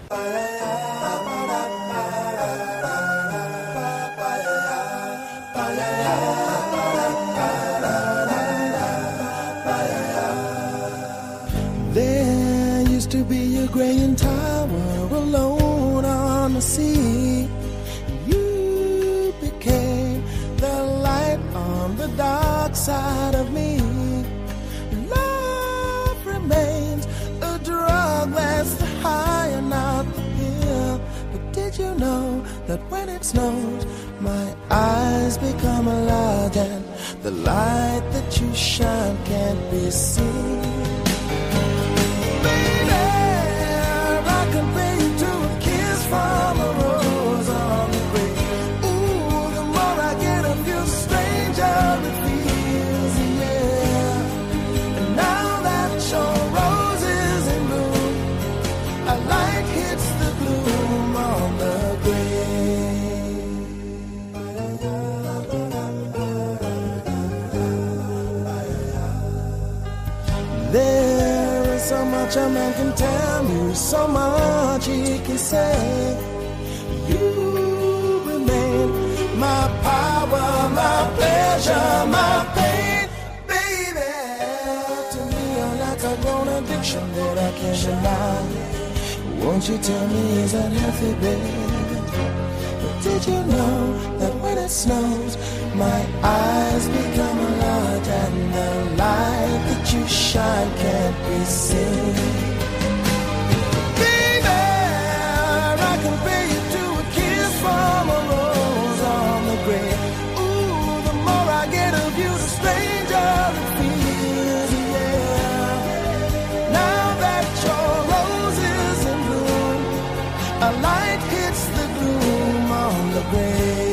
There used to be a graying tower alone on the sea. You became the light on the dark side of me. Love remains a drug that's the high and not the pill. But did you know that when it snows, my eyes become large and the light that you shine can't be seen? From a rose on the grave. Ooh, the more I get of you, stranger it feels, yeah. And now that your rose is in bloom, a light hits the gloom on the grave. There is so much a man can tell you, so much he can say. You remain my power, my pleasure, my pain, baby. To me, you're like a grown addiction that I can't deny. Won't you tell me, is that healthy, baby? But did you know that when it snows, my eyes become large and the light that you shine can't be seen? From a rose on the grave. Ooh, the more I get of you, the stranger it feels, yeah. Now that your rose is in bloom, a light hits the gloom on the grave.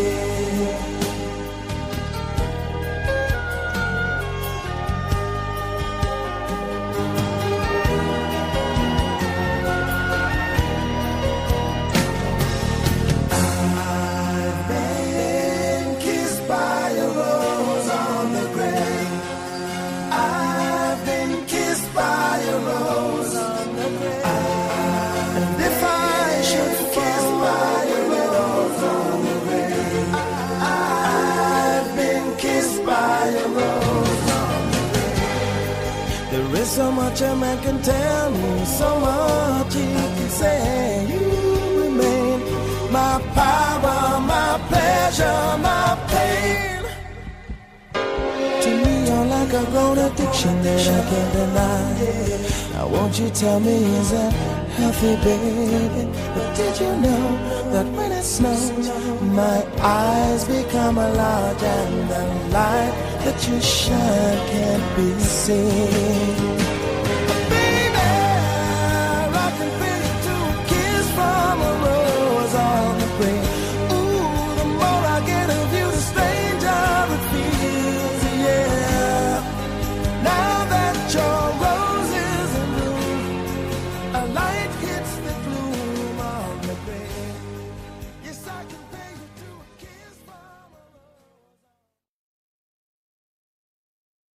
So much a man can tell me, so much he can say. You remain my power, my pleasure, my pain. To me, you're like a grown addiction that I can't deny. Now won't you tell me, is that healthy, baby? But did you know that when it snows, my eyes become large and the light that you shine can't be seen?